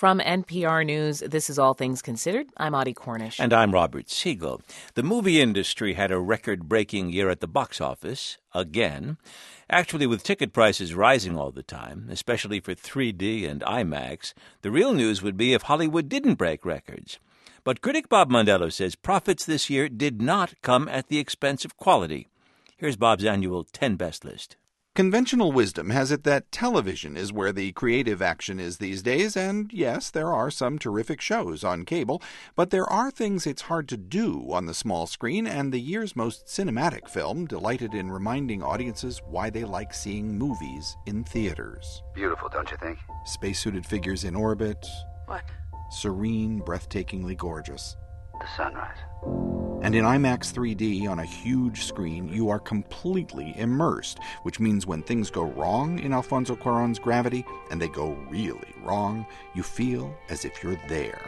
From NPR News, this is All Things Considered. I'm Audie Cornish. And I'm Robert Siegel. The movie industry had a record-breaking year at the box office, again. Actually, with ticket prices rising all the time, especially for 3D and IMAX, the real news would be if Hollywood didn't break records. But critic Bob Mondello says profits this year did not come at the expense of quality. Here's Bob's annual 10 Best list. Conventional wisdom has it that television is where the creative action is these days, and yes, there are some terrific shows on cable, but there are things it's hard to do on the small screen, and the year's most cinematic film delighted in reminding audiences why they like seeing movies in theaters. Beautiful, don't you think? Spacesuited figures in orbit. What? Serene, breathtakingly gorgeous. The sunrise. And in IMAX 3D on a huge screen, you are completely immersed, which means when things go wrong in Alfonso Cuarón's Gravity, and they go really wrong, you feel as if you're there.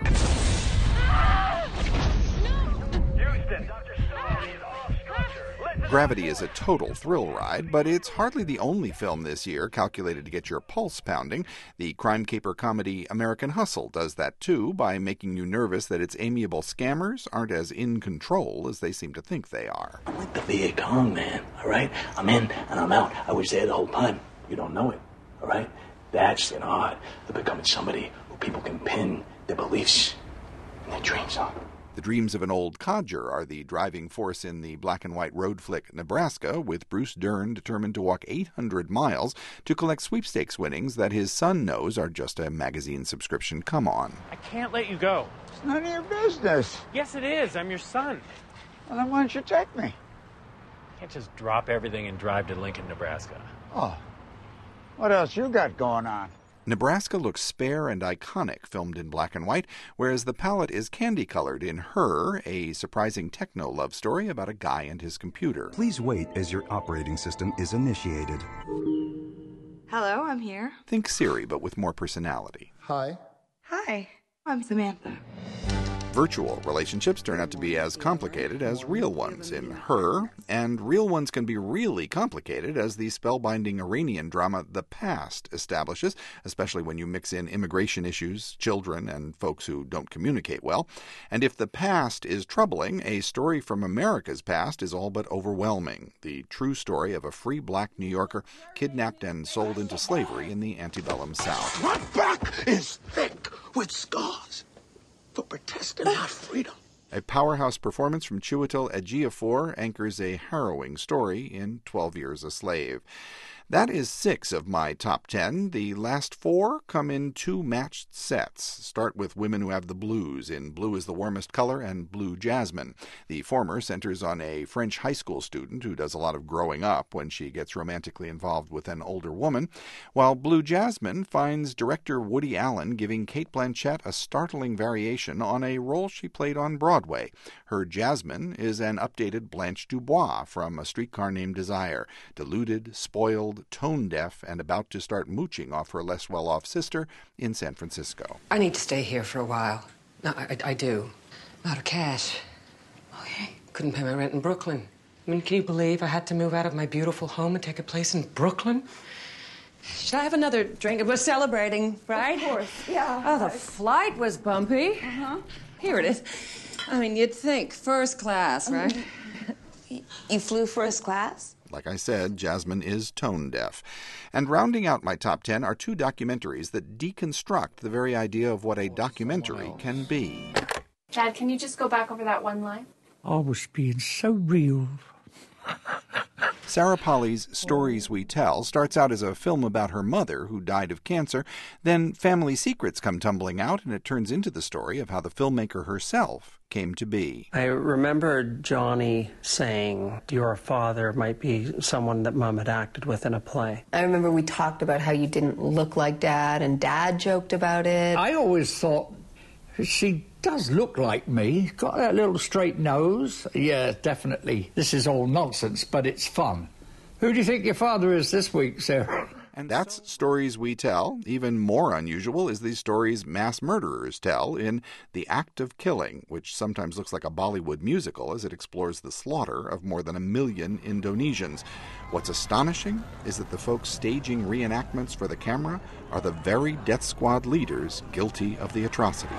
Houston, Dr. Stone is off structure. Gravity is a total thrill ride, but it's hardly the only film this year calculated to get your pulse pounding. The crime caper comedy American Hustle does that too, by making you nervous that its amiable scammers aren't as in control as they seem to think they are. I'm like the Viet Cong, man, all right? I'm in and I'm out. I was there the whole time. You don't know it, all right? That's an art of becoming somebody who people can pin their beliefs and their dreams on. The dreams of an old codger are the driving force in the black and white road flick Nebraska, with Bruce Dern determined to walk 800 miles to collect sweepstakes winnings that his son knows are just a magazine subscription come-on. I can't let you go. It's none of your business. Yes, it is. I'm your son. Well, then why don't you take me? I can't just drop everything and drive to Lincoln, Nebraska. Oh, what else you got going on? Nebraska looks spare and iconic, filmed in black and white, whereas the palette is candy-colored in Her, a surprising techno love story about a guy and his computer. Please wait as your operating system is initiated. Hello, I'm here. Think Siri, but with more personality. Hi. Hi, I'm Samantha. Virtual relationships turn out to be as complicated as real ones in Her, and real ones can be really complicated, as the spellbinding Iranian drama The Past establishes, especially when you mix in immigration issues, children, and folks who don't communicate well. And if the past is troubling, a story from America's past is all but overwhelming. The true story of a free black New Yorker kidnapped and sold into slavery in the antebellum South. My back is thick with scars for protesting our freedom. A powerhouse performance from Chiwetel Ejiofor anchors a harrowing story in 12 Years a Slave. That is 6 of my top 10. The last 4 come in 2 matched sets. Start with Women Who Have the Blues in Blue is the Warmest Color and Blue Jasmine. The former centers on a French high school student who does a lot of growing up when she gets romantically involved with an older woman, while Blue Jasmine finds director Woody Allen giving Cate Blanchett a startling variation on a role she played on Broadway. Her Jasmine is an updated Blanche Dubois from A Streetcar Named Desire, deluded, spoiled, tone-deaf, and about to start mooching off her less well-off sister in San Francisco. I need to stay here for a while. No, I do. I'm out of cash. Okay. Couldn't pay my rent in Brooklyn. I mean, can you believe I had to move out of my beautiful home and take a place in Brooklyn? Should I have another drink? We're celebrating, right? Of course, yeah. Oh, the flight was bumpy. Uh-huh. Here it is. I mean, you'd think first class, right? You flew first class? Like I said, Jasmine is tone-deaf. And rounding out my top 10 are 2 documentaries that deconstruct the very idea of what a documentary can be. Chad, can you just go back over that one line? I was being so real. Sarah Polley's Stories We Tell starts out as a film about her mother, who died of cancer. Then family secrets come tumbling out, and it turns into the story of how the filmmaker herself came to be. I remember Johnny saying your father might be someone that Mom had acted with in a play. I remember we talked about how you didn't look like Dad, and Dad joked about it. I always thought she does look like me. Got that little straight nose. Yeah, definitely. This is all nonsense, but it's fun. Who do you think your father is this week, Sarah? And that's Stories We Tell. Even more unusual is the stories mass murderers tell in The Act of Killing, which sometimes looks like a Bollywood musical as it explores the slaughter of more than 1 million Indonesians. What's astonishing is that the folks staging reenactments for the camera are the very death squad leaders guilty of the atrocities.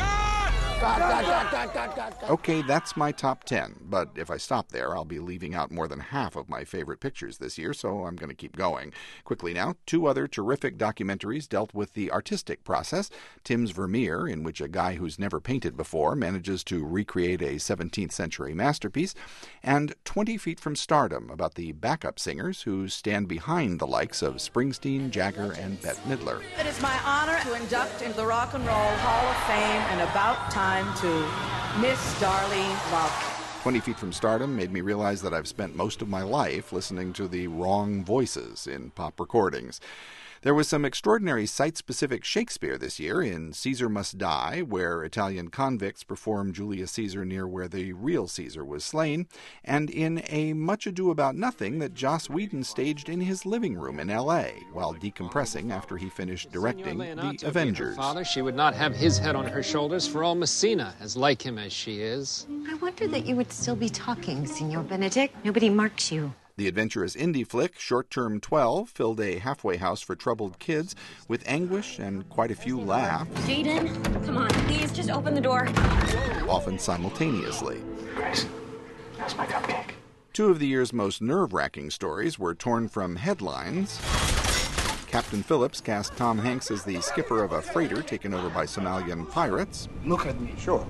Okay, that's my top 10, but if I stop there, I'll be leaving out more than half of my favorite pictures this year, so I'm going to keep going. Quickly now, 2 other terrific documentaries dealt with the artistic process. Tim's Vermeer, in which a guy who's never painted before manages to recreate a 17th century masterpiece, and 20 Feet from Stardom, about the backup singers who stand behind the likes of Springsteen, Jagger, and Bette Midler. It is my honor to induct into the Rock and Roll Hall of Fame, and about time, to Miss Darlene Love. 20 Feet from Stardom made me realize that I've spent most of my life listening to the wrong voices in pop recordings. There was some extraordinary site-specific Shakespeare this year in Caesar Must Die, where Italian convicts perform Julius Caesar near where the real Caesar was slain, and in A Much Ado About Nothing that Joss Whedon staged in his living room in L.A. while decompressing after he finished directing The Avengers. Father, she would not have his head on her shoulders for all Messina, as like him as she is. I wonder that you would still be talking, Signor Benedict. Nobody marks you. The adventurous indie flick, Short Term 12, filled a halfway house for troubled kids with anguish and quite a few laughs. Jaden, come on, please, just open the door. Often simultaneously. Grace, that's my cupcake. 2 of the year's most nerve-wracking stories were torn from headlines. Captain Phillips cast Tom Hanks as the skipper of a freighter taken over by Somalian pirates. Look at me, sure.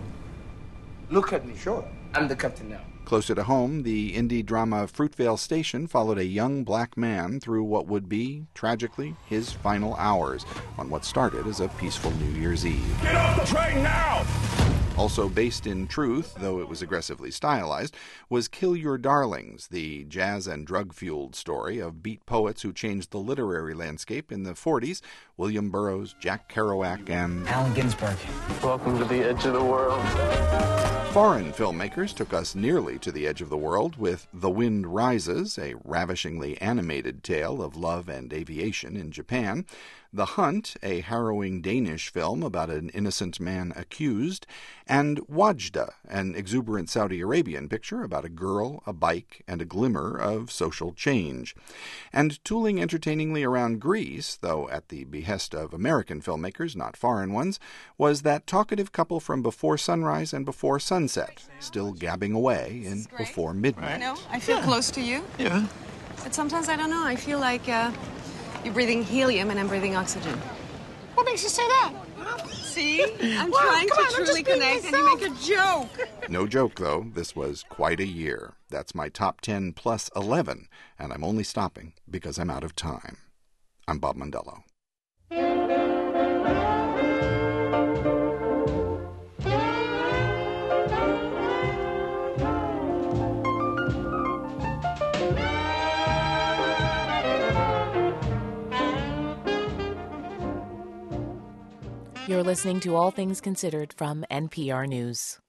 Look at me, sure. I'm the captain now. Closer to home, the indie drama Fruitvale Station followed a young black man through what would be, tragically, his final hours on what started as a peaceful New Year's Eve. Get off the train now! Also based in truth, though it was aggressively stylized, was Kill Your Darlings, the jazz and drug-fueled story of beat poets who changed the literary landscape in the 40s, William Burroughs, Jack Kerouac, and Allen Ginsberg. Welcome to the edge of the world. Foreign filmmakers took us nearly to the edge of the world with The Wind Rises, a ravishingly animated tale of love and aviation in Japan, The Hunt, a harrowing Danish film about an innocent man accused, and Wajda, an exuberant Saudi Arabian picture about a girl, a bike, and a glimmer of social change. And tooling entertainingly around Greece, though at the behest of American filmmakers, not foreign ones, was that talkative couple from Before Sunrise and Before Sunset, still gabbing away in Before Midnight. I know, I feel close to you. Yeah. But sometimes I don't know, I feel like you're breathing helium and I'm breathing oxygen. What makes you say that? See? I'm trying to truly connect and you make a joke. No joke, though. This was quite a year. That's my top 10 plus 11, and I'm only stopping because I'm out of time. I'm Bob Mondello. You're listening to All Things Considered from NPR News.